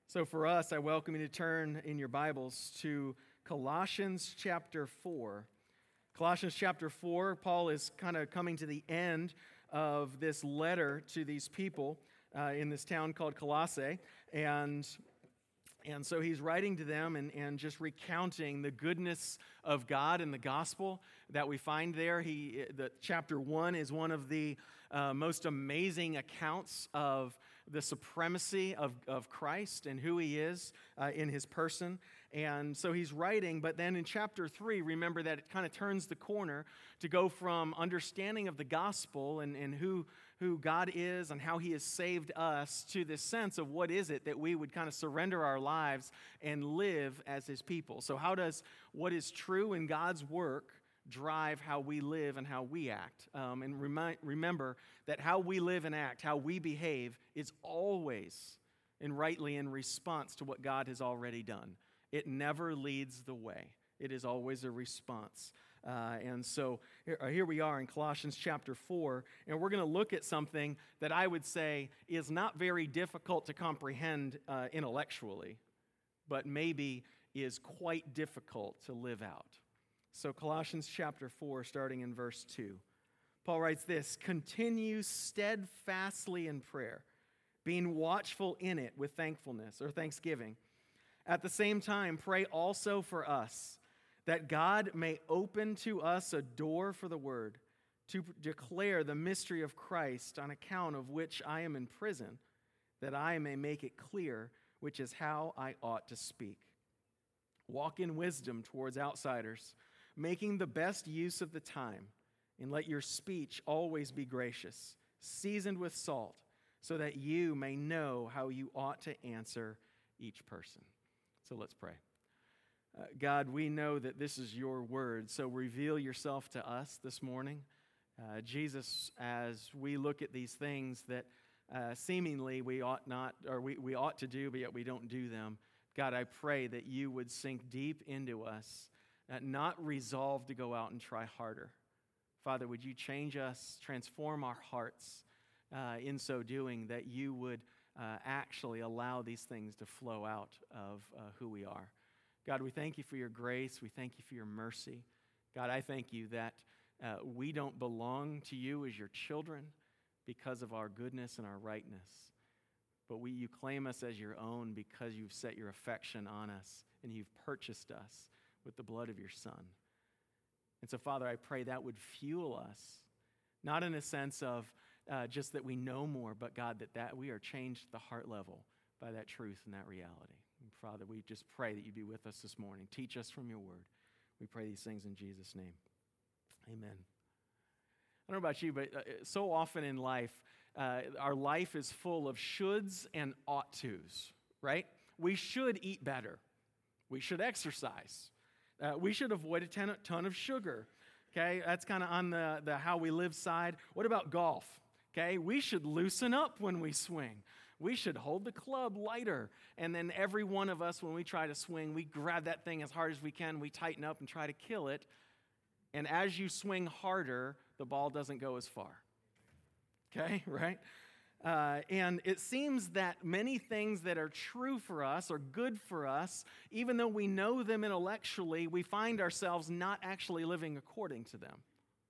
So for us, I welcome you to turn in your Bibles to Colossians chapter 4. Colossians chapter 4, Paul is kind of coming to the end of this letter to these people in this town called Colossae. And so he's writing to them and just recounting the goodness of God and the gospel that we find there. The chapter 1 is one of the most amazing accounts of the supremacy of Christ and who he is in his person. And so he's writing, but then in chapter 3, remember that it kind of turns the corner to go from understanding of the gospel and who God is and how he has saved us to this sense of what is it that we would kind of surrender our lives and live as his people. So how does what is true in God's work drive how we live and how we act? And remember that how we live and act, how we behave, is always and rightly in response to what God has already done. It never leads the way. It is always a response. And so here we are in Colossians chapter 4, and we're going to look at something that I would say is not very difficult to comprehend intellectually, but maybe is quite difficult to live out. So Colossians chapter 4, starting in verse 2. Paul writes this: "Continue steadfastly in prayer, being watchful in it with thankfulness," or thanksgiving. "At the same time, pray also for us, that God may open to us a door for the word, to declare the mystery of Christ, on account of which I am in prison, that I may make it clear, which is how I ought to speak. Walk in wisdom towards outsiders, making the best use of the time, and let your speech always be gracious, seasoned with salt, so that you may know how you ought to answer each person." So let's pray. God, we know that this is your word, so reveal yourself to us this morning. Jesus, as we look at these things that seemingly we ought not, or we ought to do, but yet we don't do them, God, I pray that you would sink deep into us, not resolve to go out and try harder. Father, would you change us, transform our hearts in so doing, that you would actually allow these things to flow out of who we are. God, we thank you for your grace. We thank you for your mercy. God, I thank you that we don't belong to you as your children because of our goodness and our rightness, but you claim us as your own because you've set your affection on us and you've purchased us with the blood of your Son. And so, Father, I pray that would fuel us, not in a sense of just that we know more, but God, that we are changed at the heart level by that truth and that reality. And Father, we just pray that you be with us this morning. Teach us from your word. We pray these things in Jesus' name. Amen. I don't know about you, but so often in life, our life is full of shoulds and ought tos, right? We should eat better. We should exercise. We should avoid a ton of sugar. Okay, that's kind of on the how we live side. What about golf? Okay, we should loosen up when we swing. We should hold the club lighter. And then every one of us, when we try to swing, we grab that thing as hard as we can. We tighten up and try to kill it. And as you swing harder, the ball doesn't go as far. Okay, right? And it seems that many things that are true for us or good for us, even though we know them intellectually, we find ourselves not actually living according to them.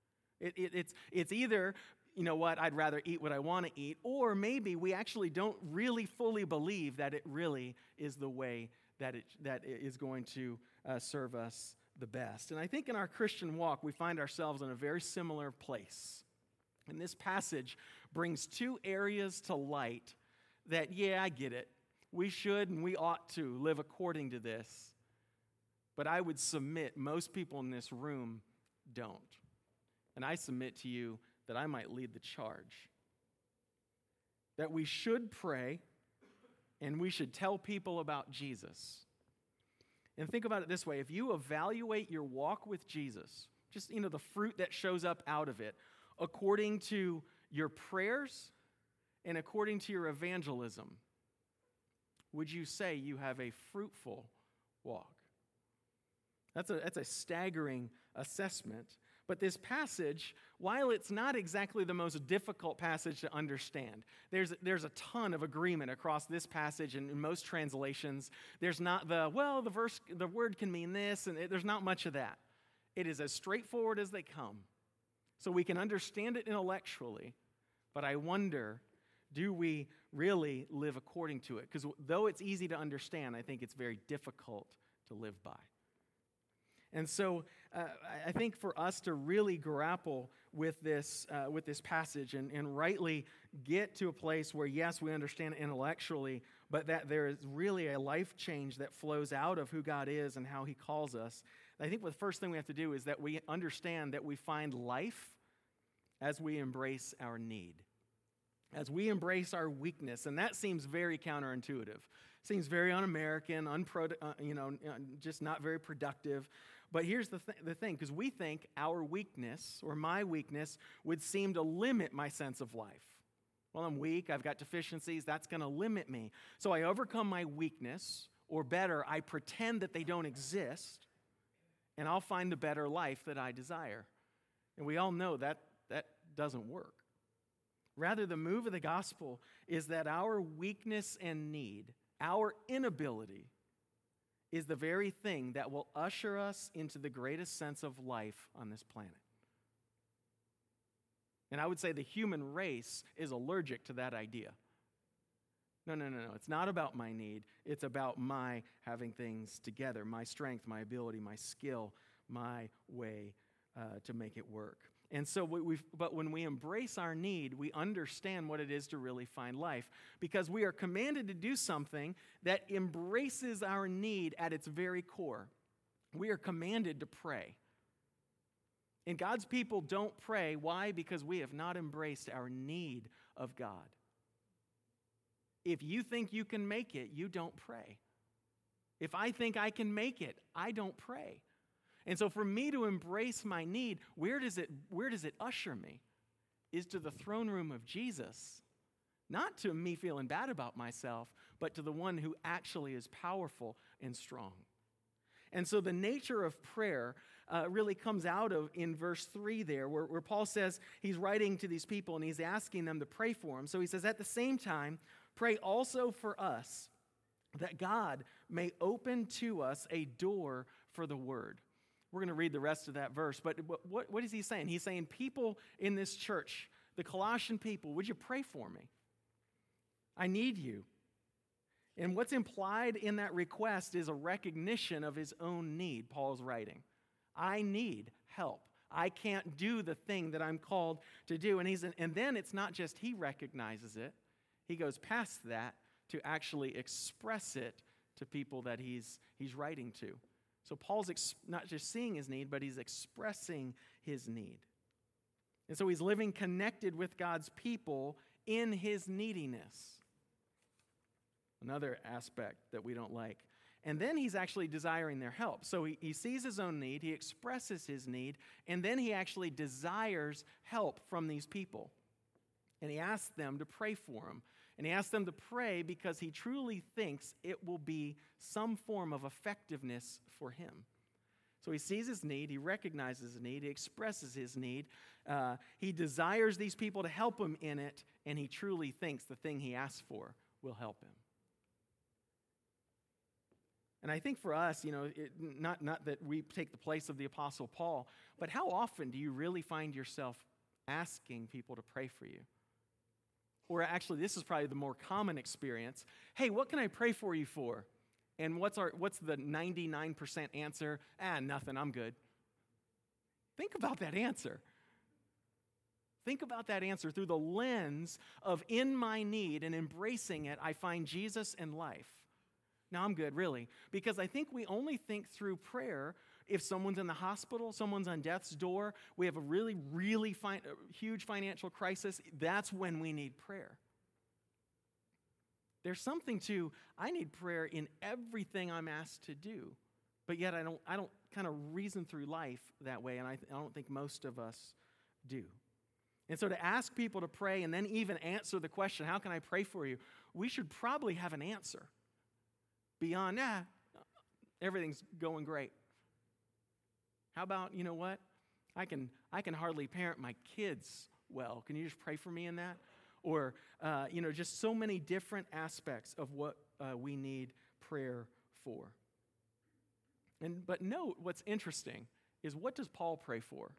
It's either, you know what, I'd rather eat what I want to eat, or maybe we actually don't really fully believe that it really is the way that it is going to serve us the best. And I think in our Christian walk, we find ourselves in a very similar place. And this passage brings two areas to light that, yeah, I get it. We should and we ought to live according to this. But I would submit most people in this room don't. And I submit to you that I might lead the charge. That we should pray and we should tell people about Jesus. And think about it this way. If you evaluate your walk with Jesus, just, the fruit that shows up out of it, according to your prayers and according to your evangelism, would you say you have a fruitful walk? That's a staggering assessment. But this passage, while it's not exactly the most difficult passage to understand, there's a ton of agreement across this passage and in most translations. There's not the word can mean this, and there's not much of that. It is as straightforward as they come. So we can understand it intellectually, but I wonder, do we really live according to it? Because though it's easy to understand, I think it's very difficult to live by. And so I think for us to really grapple with this passage and rightly get to a place where, yes, we understand it intellectually, but that there is really a life change that flows out of who God is and how he calls us. I think the first thing we have to do is that we understand that we find life as we embrace our need, as we embrace our weakness. And that seems very counterintuitive. Seems very un-American, just not very productive. But here's the thing, because we think our weakness, or my weakness, would seem to limit my sense of life. Well, I'm weak, I've got deficiencies, that's going to limit me. So I overcome my weakness, or better, I pretend that they don't exist, and I'll find the better life that I desire. And we all know that doesn't work. Rather, the move of the gospel is that our weakness and need, our inability, is the very thing that will usher us into the greatest sense of life on this planet. And I would say the human race is allergic to that idea. No. It's not about my need. It's about my having things together, my strength, my ability, my skill, my way to make it work. And so, but when we embrace our need, we understand what it is to really find life, because we are commanded to do something that embraces our need at its very core. We are commanded to pray. And God's people don't pray. Why? Because we have not embraced our need of God. If you think you can make it, you don't pray. If I think I can make it, I don't pray. And so for me to embrace my need, where does it usher me? Is to the throne room of Jesus. Not to me feeling bad about myself, but to the one who actually is powerful and strong. And so the nature of prayer really comes out of in verse 3 there, where Paul says he's writing to these people and he's asking them to pray for him. So he says, at the same time, pray also for us, that God may open to us a door for the word. We're going to read the rest of that verse, but what is he saying? He's saying, people in this church, the Colossian people, would you pray for me? I need you. And what's implied in that request is a recognition of his own need, Paul's writing. I need help. I can't do the thing that I'm called to do. And then it's not just he recognizes it. He goes past that to actually express it to people that he's writing to. So Paul's not just seeing his need, but he's expressing his need. And so he's living connected with God's people in his neediness. Another aspect that we don't like. And then he's actually desiring their help. So he sees his own need, he expresses his need, and then he actually desires help from these people. And he asks them to pray for him. And he asks them to pray because he truly thinks it will be some form of effectiveness for him. So he sees his need, he recognizes his need, he expresses his need. He desires these people to help him in it, and he truly thinks the thing he asks for will help him. And I think for us, not that we take the place of the Apostle Paul, but how often do you really find yourself asking people to pray for you? Or actually, this is probably the more common experience. Hey, what can I pray for you for? And what's the 99% answer? Nothing, I'm good. Think about that answer. Think about that answer through the lens of in my need and embracing it, I find Jesus and life. No, I'm good, really. Because I think we only think through prayer if someone's in the hospital, someone's on death's door, we have a really, really huge financial crisis, that's when we need prayer. There's something to, I need prayer in everything I'm asked to do, but yet I don't kind of reason through life that way, and I don't think most of us do. And so to ask people to pray and then even answer the question, how can I pray for you? We should probably have an answer beyond, everything's going great. How about, you know what? I can hardly parent my kids well. Can you just pray for me in that? Or, just so many different aspects of what we need prayer for. But note what's interesting is, what does Paul pray for?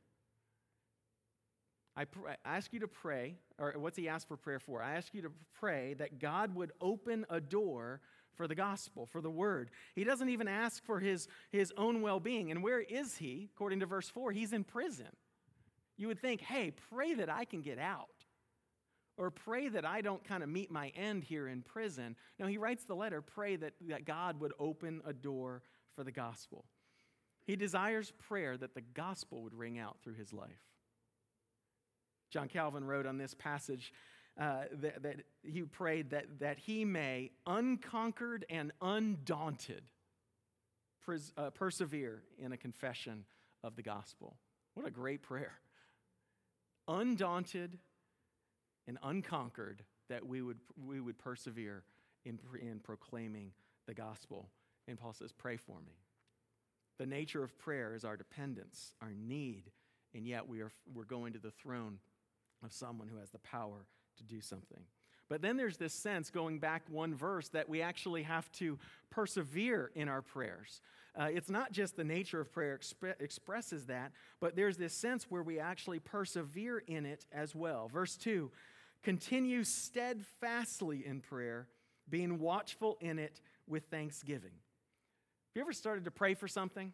I ask you to pray, or what's he asked for prayer for? I ask you to pray that God would open a door for the gospel, for the word. He doesn't even ask for his own well-being. And where is he? According to verse 4, he's in prison. You would think, hey, pray that I can get out. Or pray that I don't kind of meet my end here in prison. No, he writes the letter, pray that God would open a door for the gospel. He desires prayer that the gospel would ring out through his life. John Calvin wrote on this passage that he prayed that he may, unconquered and undaunted, persevere in a confession of the gospel. What a great prayer. Undaunted and unconquered, that we would persevere in proclaiming the gospel. And Paul says, pray for me. The nature of prayer is our dependence, our need, and yet we're going to the throne of someone who has the power to do something. But then there's this sense, going back one verse, that we actually have to persevere in our prayers. It's not just the nature of prayer expresses that, but there's this sense where we actually persevere in it as well. Verse 2, continue steadfastly in prayer, being watchful in it with thanksgiving. Have you ever started to pray for something?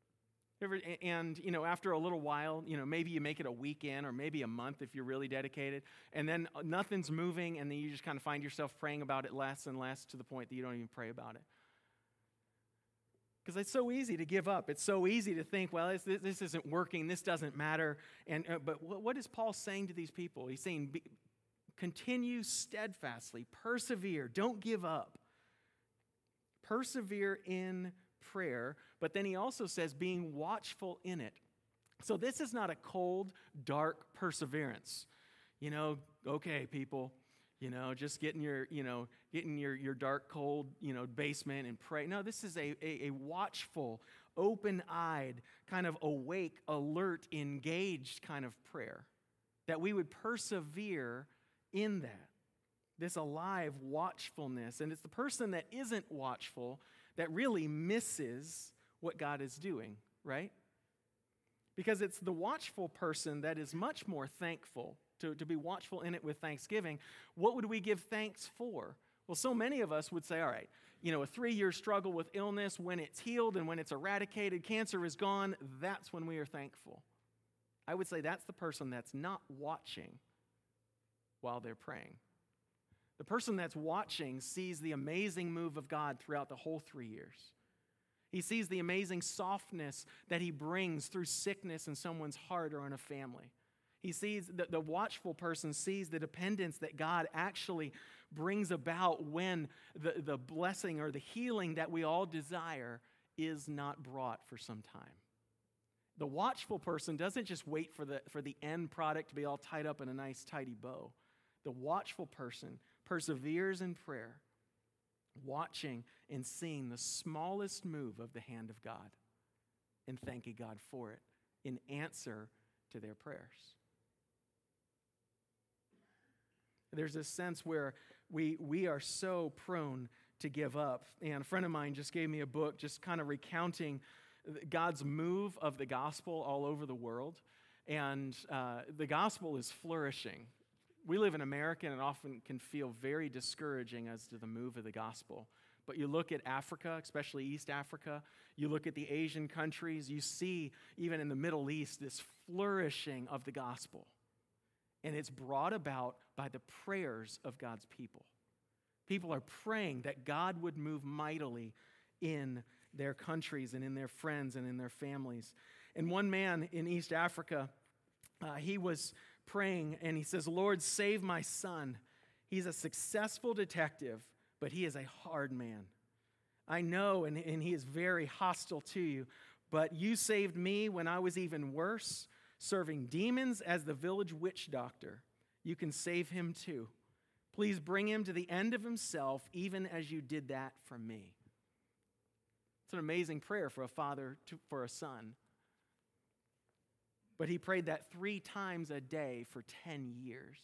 After a little while, maybe you make it a weekend or maybe a month if you're really dedicated, and then nothing's moving, and then you just kind of find yourself praying about it less and less to the point that you don't even pray about it. Because it's so easy to give up. It's so easy to think, well, this isn't working, this doesn't matter. But what is Paul saying to these people? He's saying, continue steadfastly, persevere, don't give up. Persevere in prayer, but then he also says being watchful in it. So this is not a cold, dark perseverance. Okay, people, just get in your dark, cold, basement and pray. No, this is a watchful, open-eyed, kind of awake, alert, engaged kind of prayer, that we would persevere in that. This alive watchfulness. And it's the person that isn't watchful that really misses what God is doing, right? Because it's the watchful person that is much more thankful, to be watchful in it with thanksgiving. What would we give thanks for? Well, so many of us would say, all right, a 3-year struggle with illness, when it's healed and when it's eradicated, cancer is gone, that's when we are thankful. I would say that's the person that's not watching while they're praying. The person that's watching sees the amazing move of God throughout the whole 3 years. He sees the amazing softness that he brings through sickness in someone's heart or in a family. He sees, the watchful person sees the dependence that God actually brings about when the blessing or the healing that we all desire is not brought for some time. The watchful person doesn't just wait for the end product to be all tied up in a nice, tidy bow. The watchful person perseveres in prayer, watching and seeing the smallest move of the hand of God and thanking God for it in answer to their prayers. There's this sense where we are so prone to give up. And a friend of mine just gave me a book just kind of recounting God's move of the gospel all over the world. And the gospel is flourishing. We live in America, and it often can feel very discouraging as to the move of the gospel. But you look at Africa, especially East Africa, you look at the Asian countries, you see, even in the Middle East, this flourishing of the gospel. And it's brought about by the prayers of God's people. People are praying that God would move mightily in their countries and in their friends and in their families. And one man in East Africa, he was praying, and he says, Lord, save my son. He's a successful detective, but he is a hard man. I know, and he is very hostile to you, but you saved me when I was even worse, serving demons as the village witch doctor. You can save him too. Please bring him to the end of himself, even as you did that for me. It's an amazing prayer for a father for a son. But he prayed that 3 times a day for 10 years.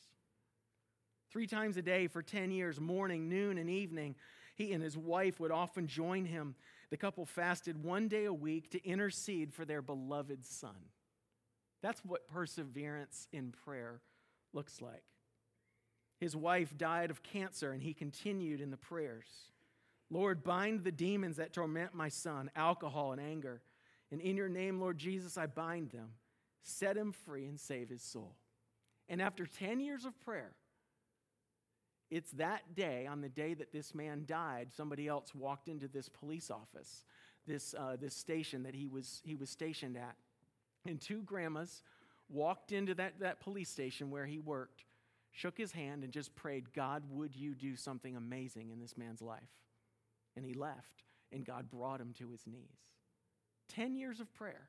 3 times a day for 10 years, morning, noon, and evening. He and his wife would often join him. The couple fasted 1 day a week to intercede for their beloved son. That's what perseverance in prayer looks like. His wife died of cancer, and he continued in the prayers. Lord, bind the demons that torment my son, alcohol and anger. And in your name, Lord Jesus, I bind them. Set him free and save his soul. And after 10 years of prayer, it's that day, on the day that this man died, somebody else walked into this police office, this station that he was stationed at. And 2 grandmas walked into that police station where he worked, shook his hand, and just prayed, God, would you do something amazing in this man's life? And he left, and God brought him to his knees. 10 years of prayer.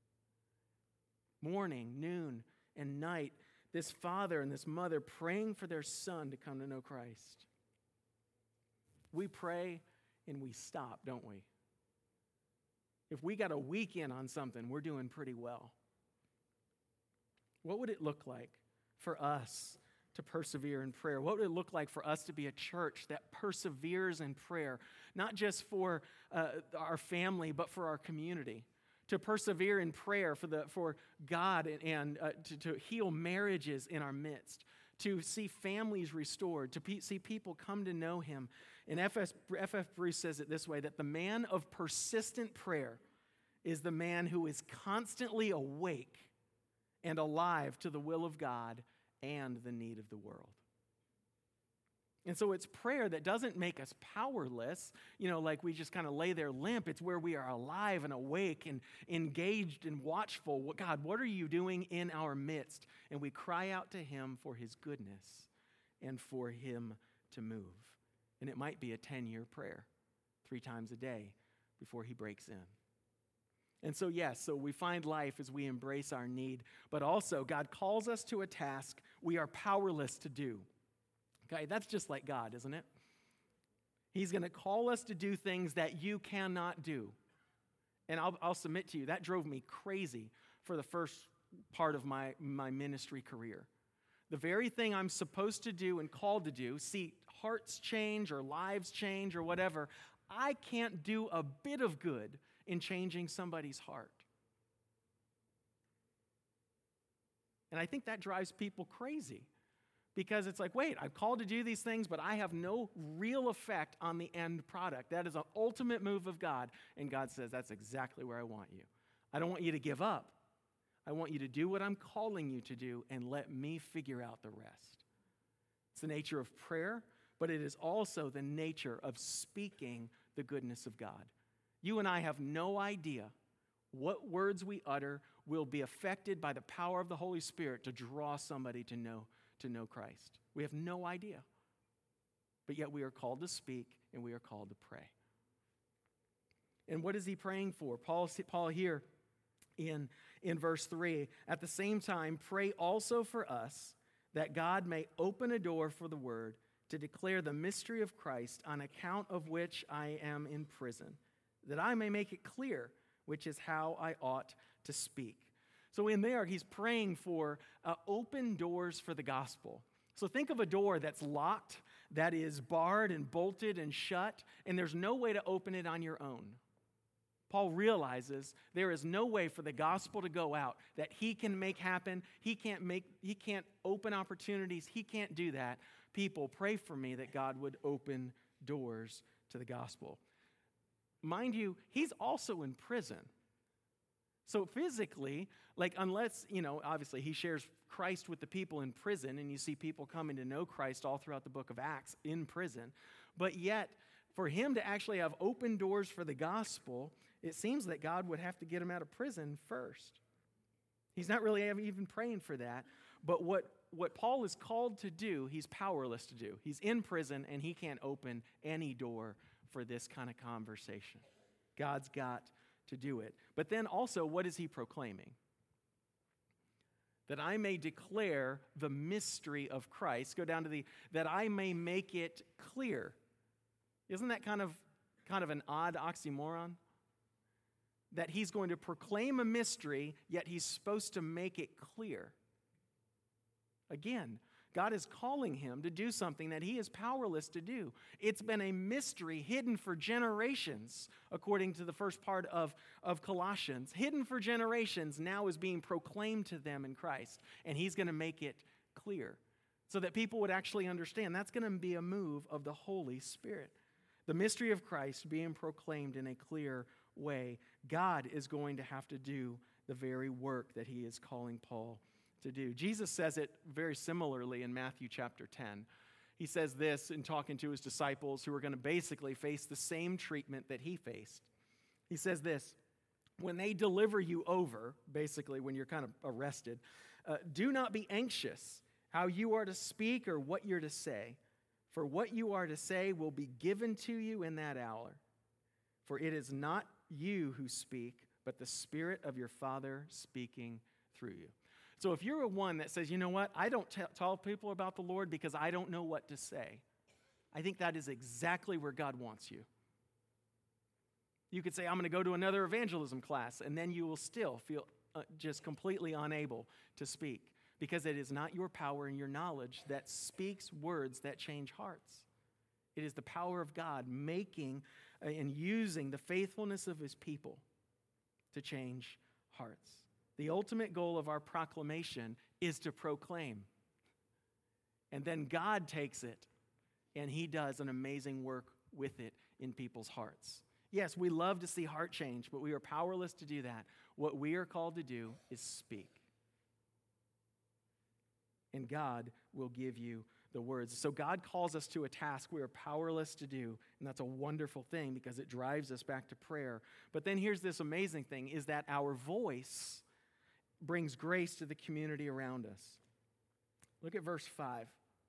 Morning, noon, and night, this father and this mother praying for their son to come to know Christ. We pray and we stop, don't we? If we got a weekend on something, we're doing pretty well. What would it look like for us to persevere in prayer? What would it look like for us to be a church that perseveres in prayer, not just for our family, but for our community? To persevere in prayer for God and to heal marriages in our midst, to see families restored, to see people come to know him. And F.F. Bruce says it this way, that the man of persistent prayer is the man who is constantly awake and alive to the will of God and the need of the world. And so it's prayer that doesn't make us powerless, like we just kind of lay there limp. It's where we are alive and awake and engaged and watchful. God, what are you doing in our midst? And we cry out to him for his goodness and for him to move. And it might be a 10-year prayer, 3 times a day before he breaks in. And so, so we find life as we embrace our need, but also God calls us to a task we are powerless to do. Okay, that's just like God, isn't it? He's going to call us to do things that you cannot do. And I'll submit to you, that drove me crazy for the first part of my ministry career. The very thing I'm supposed to do and called to do, see hearts change or lives change or whatever, I can't do a bit of good in changing somebody's heart. And I think that drives people crazy. Because it's like, wait, I'm called to do these things, but I have no real effect on the end product. That is an ultimate move of God. And God says, that's exactly where I want you. I don't want you to give up. I want you to do what I'm calling you to do and let me figure out the rest. It's the nature of prayer, but it is also the nature of speaking the goodness of God. You and I have no idea what words we utter will be affected by the power of the Holy Spirit to draw somebody to know Christ. We have no idea. But yet we are called to speak and we are called to pray. And what is he praying for? Paul here in verse 3, at the same time, pray also for us that God may open a door for the word to declare the mystery of Christ, on account of which I am in prison, that I may make it clear, which is how I ought to speak. So in there, he's praying for open doors for the gospel. So think of a door that's locked, that is barred and bolted and shut, and there's no way to open it on your own. Paul realizes there is no way for the gospel to go out that he can make happen. He can't open opportunities. He can't do that. People, pray for me that God would open doors to the gospel. Mind you, he's also in prison. So physically, unless, obviously he shares Christ with the people in prison, and you see people coming to know Christ all throughout the book of Acts in prison. But yet, for him to actually have open doors for the gospel, it seems that God would have to get him out of prison first. He's not really even praying for that. But what Paul is called to do, he's powerless to do. He's in prison, and he can't open any door for this kind of conversation. God's got to do it. But then also, what is he proclaiming? That I may declare the mystery of Christ. Go down to that I may make it clear. Isn't that kind of an odd oxymoron? that he's going to proclaim a mystery, yet he's supposed to make it clear. Again, God is calling him to do something that he is powerless to do. It's been a mystery hidden for generations, according to the first part of Colossians. Hidden for generations now is being proclaimed to them in Christ, and he's going to make it clear so that people would actually understand. That's going to be a move of the Holy Spirit. The mystery of Christ being proclaimed in a clear way. God is going to have to do the very work that he is calling Paul to do. Jesus says it very similarly in Matthew chapter 10. He says this in talking to his disciples who are going to basically face the same treatment that he faced. He says this, when they deliver you over, basically when you're kind of arrested, do not be anxious how you are to speak or what you're to say, for what you are to say will be given to you in that hour. For it is not you who speak, but the Spirit of your Father speaking through you. So if you're one that says, you know what, I don't tell people about the Lord because I don't know what to say, I think that is exactly where God wants you. You could say, I'm going to go to another evangelism class, and then you will still feel just completely unable to speak because it is not your power and your knowledge that speaks words that change hearts. It is the power of God making and using the faithfulness of his people to change hearts. The ultimate goal of our proclamation is to proclaim. And then God takes it and he does an amazing work with it in people's hearts. Yes, we love to see heart change, but we are powerless to do that. What we are called to do is speak. And God will give you the words. So God calls us to a task we are powerless to do, and that's a wonderful thing because it drives us back to prayer. But then here's this amazing thing, is that our voice brings grace to the community around us. Look at verse 5.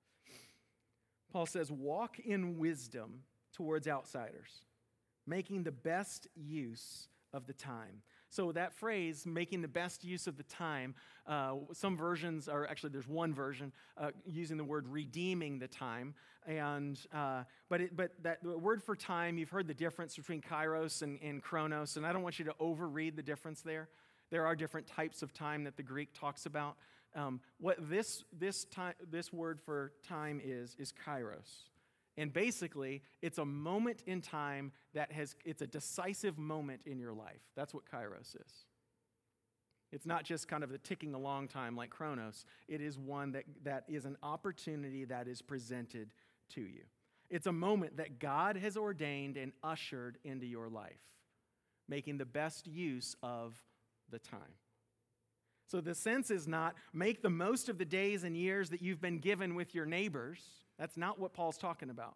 Paul says, walk in wisdom towards outsiders, making the best use of the time. So that phrase, making the best use of the time, some versions are, actually there's one version using the word redeeming the time. But that the word for time, you've heard the difference between kairos and chronos, and I don't want you to overread the difference there. There are different types of time that the Greek talks about. What this word for time is kairos. And basically, it's a moment in time it's a decisive moment in your life. That's what kairos is. It's not just kind of a ticking along time like chronos. It is one that is an opportunity that is presented to you. It's a moment that God has ordained and ushered into your life, making the best use of the time. So the sense is not make the most of the days and years that you've been given with your neighbors. That's not what Paul's talking about.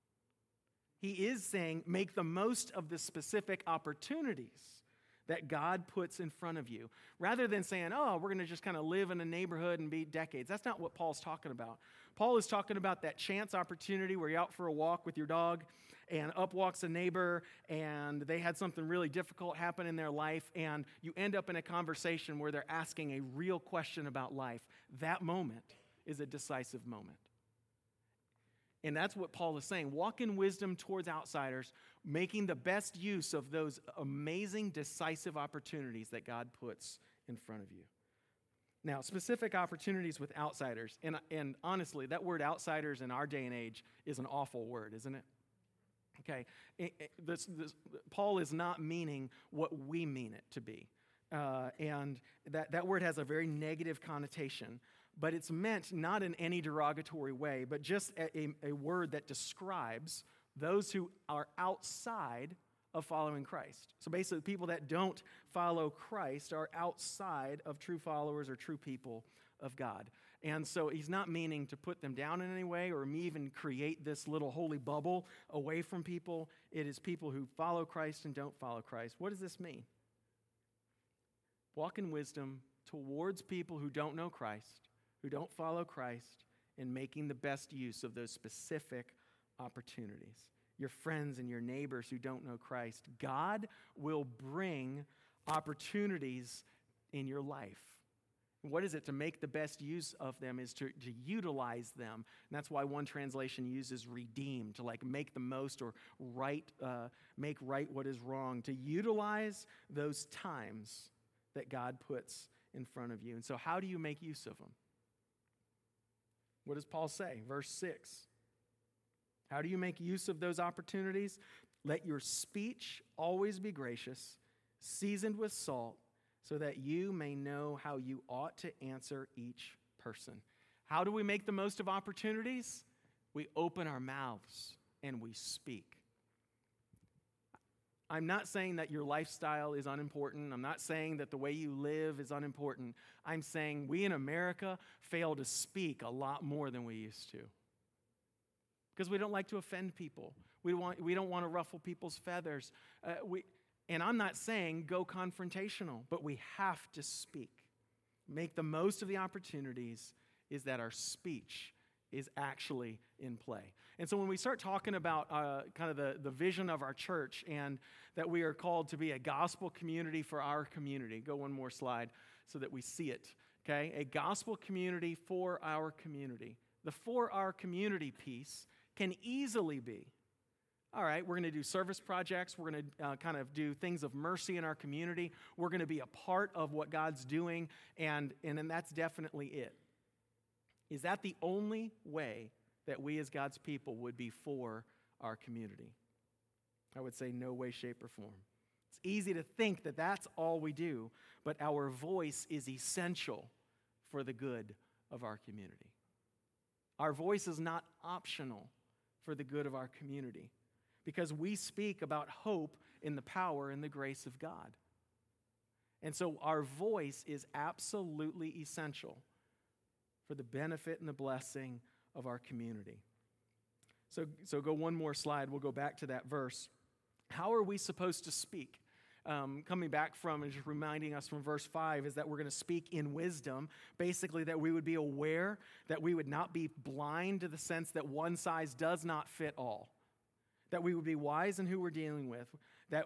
He is saying make the most of the specific opportunities that God puts in front of you. Rather than saying, oh, we're going to just kind of live in a neighborhood and be decades. That's not what Paul's talking about. Paul is talking about that chance opportunity where you're out for a walk with your dog and up walks a neighbor and they had something really difficult happen in their life and you end up in a conversation where they're asking a real question about life. That moment is a decisive moment. And that's what Paul is saying. Walk in wisdom towards outsiders, making the best use of those amazing, decisive opportunities that God puts in front of you. Now, specific opportunities with outsiders. And honestly, that word outsiders in our day and age is an awful word, isn't it? Okay, Paul is not meaning what we mean it to be. And that word has a very negative connotation. But it's meant not in any derogatory way, but just a word that describes those who are outside of following Christ. So basically, people that don't follow Christ are outside of true followers or true people of God. And so he's not meaning to put them down in any way or even create this little holy bubble away from people. It is people who follow Christ and don't follow Christ. What does this mean? Walk in wisdom towards people who don't know Christ, who don't follow Christ, and making the best use of those specific opportunities. Your friends and your neighbors who don't know Christ, God will bring opportunities in your life. What is it? To make the best use of them is to utilize them. And that's why one translation uses redeem, to like make the most or make right what is wrong, to utilize those times that God puts in front of you. And so how do you make use of them? What does Paul say? Verse 6. How do you make use of those opportunities? Let your speech always be gracious, seasoned with salt, so that you may know how you ought to answer each person. How do we make the most of opportunities? We open our mouths and we speak. I'm not saying that your lifestyle is unimportant. I'm not saying that the way you live is unimportant. I'm saying we in America fail to speak a lot more than we used to. Because we don't like to offend people. We don't want to ruffle people's feathers. And I'm not saying go confrontational, but we have to speak. Make the most of the opportunities is that our speech is actually in play. And so when we start talking about kind of the vision of our church and that we are called to be a gospel community for our community, go one more slide so that we see it, okay? A gospel community for our community. The for our community piece can easily be, all right, we're going to do service projects. We're going to kind of do things of mercy in our community. We're going to be a part of what God's doing, and that's definitely it. Is that the only way that we as God's people would be for our community? I would say no way, shape, or form. It's easy to think that that's all we do, but our voice is essential for the good of our community. Our voice is not optional for the good of our community, because we speak about hope in the power and the grace of God. And so our voice is absolutely essential for the benefit and the blessing of our community. So go one more slide. We'll go back to that verse. How are we supposed to speak? Coming back from and just reminding us from verse 5 is that we're going to speak in wisdom. Basically, that we would be aware, that we would not be blind to the sense that one size does not fit all. That we would be wise in who we're dealing with, that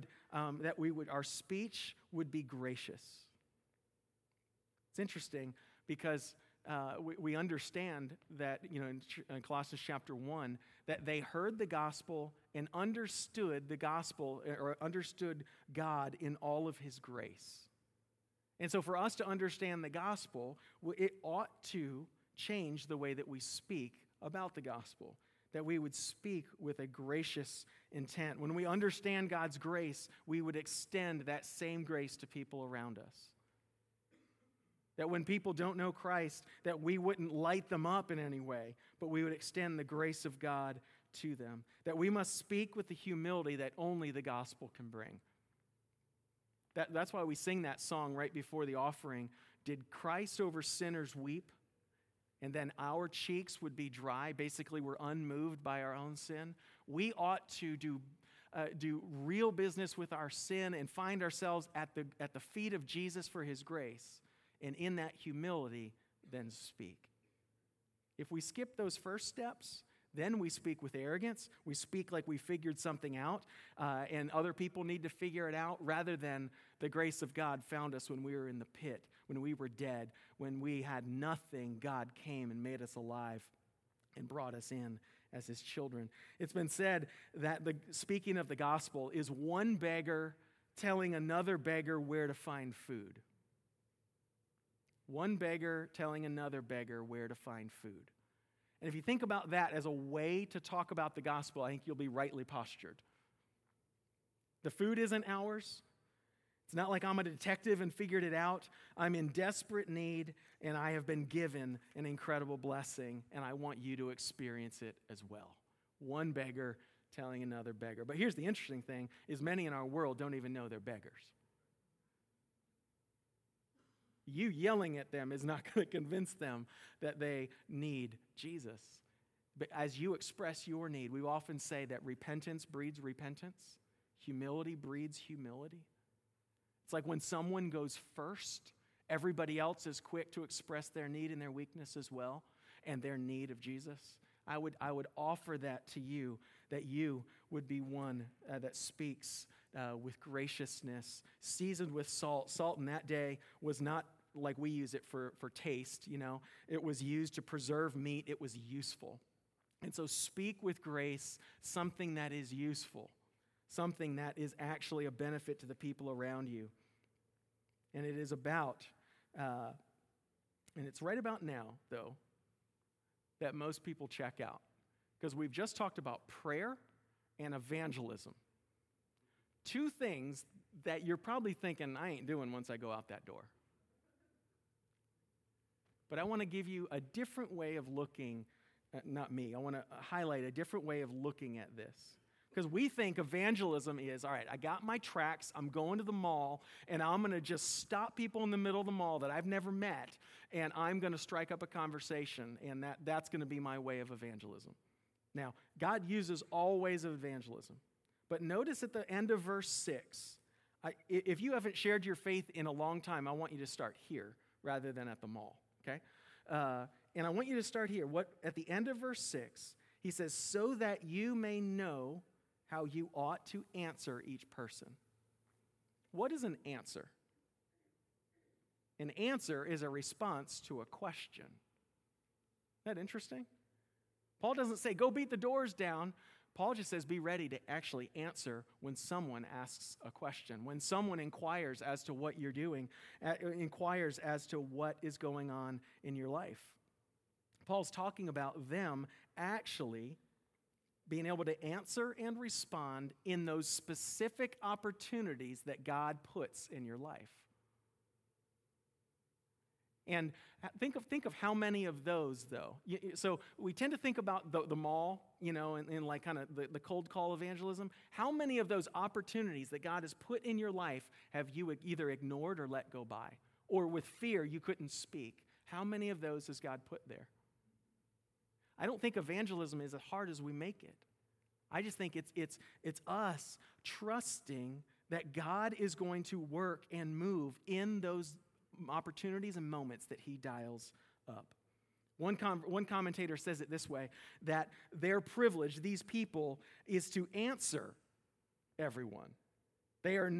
our speech would be gracious. It's interesting because we understand that, in Colossians chapter 1, that they heard the gospel and understood the gospel, or understood God in all of his grace. And so for us to understand the gospel, it ought to change the way that we speak about the gospel, that we would speak with a gracious intent. When we understand God's grace, we would extend that same grace to people around us. That when people don't know Christ, that we wouldn't light them up in any way, but we would extend the grace of God to them. That we must speak with the humility that only the gospel can bring. That's why we sing that song right before the offering. Did Christ over sinners weep? And then our cheeks would be dry. Basically, we're unmoved by our own sin. We ought to do real business with our sin and find ourselves at the feet of Jesus for his grace. And in that humility, then speak. If we skip those first steps, then we speak with arrogance. We speak like we figured something out, and other people need to figure it out, rather than the grace of God found us when we were in the pit, when we were dead, when we had nothing. God came and made us alive and brought us in as his children. It's been said that speaking of the gospel is one beggar telling another beggar where to find food. One beggar telling another beggar where to find food. And if you think about that as a way to talk about the gospel, I think you'll be rightly postured. The food isn't ours. It's not like I'm a detective and figured it out. I'm in desperate need, and I have been given an incredible blessing, and I want you to experience it as well. One beggar telling another beggar. But here's the interesting thing, is many in our world don't even know they're beggars. You yelling at them is not going to convince them that they need Jesus. But as you express your need, we often say that repentance breeds repentance. Humility breeds humility. It's like when someone goes first, everybody else is quick to express their need and their weakness as well, and their need of Jesus. I would offer that to you, that you would be one that speaks with graciousness, seasoned with salt. Salt in that day was not like we use it for taste, It was used to preserve meat. It was useful. And so speak with grace something that is useful, something that is actually a benefit to the people around you. And it is about, and it's right about now, though, that most people check out. Because we've just talked about prayer and evangelism. Two things that you're probably thinking, I ain't doing once I go out that door. But I want to give you a different way of looking, not me, I want to highlight a different way of looking at this. Because we think evangelism is, all right, I got my tracts, I'm going to the mall, and I'm going to just stop people in the middle of the mall that I've never met, and I'm going to strike up a conversation, and that's going to be my way of evangelism. Now, God uses all ways of evangelism. But notice at the end of verse 6, if you haven't shared your faith in a long time, I want you to start here rather than at the mall, okay? And I want you to start here. At the end of verse 6, he says, so that you may know how you ought to answer each person. What is an answer? An answer is a response to a question. Isn't that interesting? Paul doesn't say, go beat the doors down. Paul just says, be ready to actually answer when someone asks a question, when someone inquires as to what you're doing, inquires as to what is going on in your life. Paul's talking about them actually being able to answer and respond in those specific opportunities that God puts in your life. And think of how many of those, though. So we tend to think about the mall, and like kind of the cold call evangelism. How many of those opportunities that God has put in your life have you either ignored or let go by? Or with fear, you couldn't speak? How many of those has God put there? I don't think evangelism is as hard as we make it. I just think it's us trusting that God is going to work and move in those opportunities and moments that he dials up. One commentator says it this way, that their privilege, these people, is to answer everyone. They are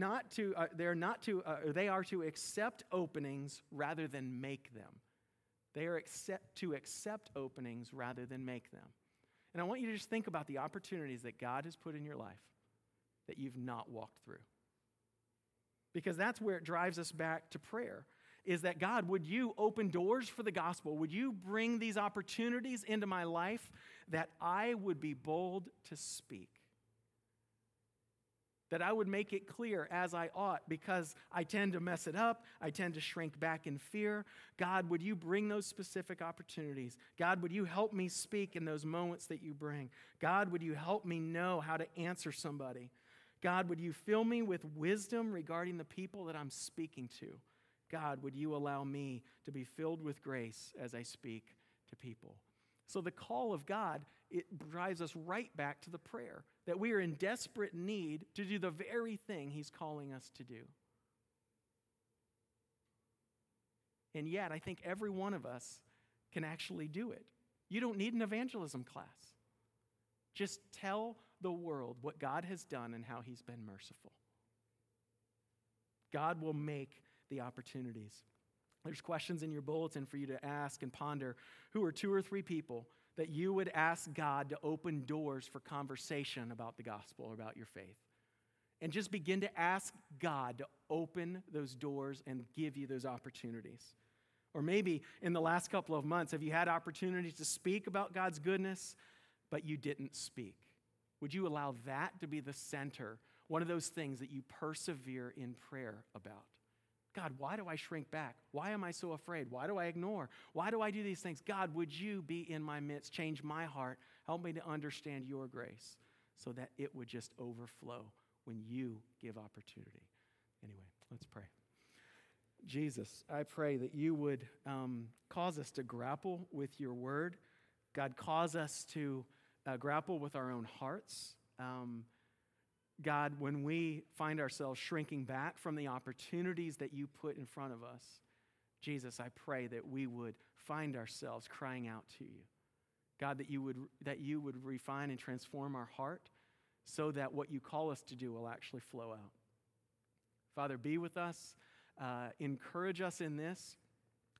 to accept openings rather than make them. They are to accept openings rather than make them. And I want you to just think about the opportunities that God has put in your life that you've not walked through. Because that's where it drives us back to prayer, is that God, would you open doors for the gospel? Would you bring these opportunities into my life that I would be bold to speak? That I would make it clear as I ought, because I tend to mess it up. I tend to shrink back in fear. God, would you bring those specific opportunities? God, would you help me speak in those moments that you bring? God, would you help me know how to answer somebody? God, would you fill me with wisdom regarding the people that I'm speaking to? God, would you allow me to be filled with grace as I speak to people? So the call of God, it drives us right back to the prayer, that we are in desperate need to do the very thing he's calling us to do. And yet, I think every one of us can actually do it. You don't need an evangelism class. Just tell the world what God has done and how he's been merciful. God will make the opportunities. There's questions in your bulletin for you to ask and ponder. Who are 2 or 3 people that you would ask God to open doors for conversation about the gospel or about your faith? And just begin to ask God to open those doors and give you those opportunities. Or maybe in the last couple of months, have you had opportunities to speak about God's goodness, but you didn't speak? Would you allow that to be the center, one of those things that you persevere in prayer about? God, why do I shrink back? Why am I so afraid? Why do I ignore? Why do I do these things? God, would you be in my midst? Change my heart. Help me to understand your grace so that it would just overflow when you give opportunity. Anyway, let's pray. Jesus, I pray that you would cause us to grapple with your word. God, cause us to grapple with our own hearts. God, when we find ourselves shrinking back from the opportunities that you put in front of us, Jesus, I pray that we would find ourselves crying out to you. God, that you would refine and transform our heart so that what you call us to do will actually flow out. Father, be with us. Encourage us in this.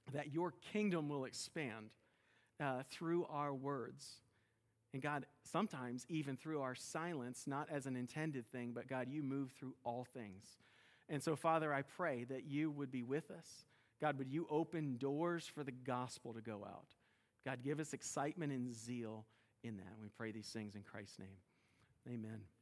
that your kingdom will expand through our words. And God, sometimes even through our silence, not as an intended thing, but God, you move through all things. And so, Father, I pray that you would be with us. God, would you open doors for the gospel to go out? God, give us excitement and zeal in that. We pray these things in Christ's name. Amen.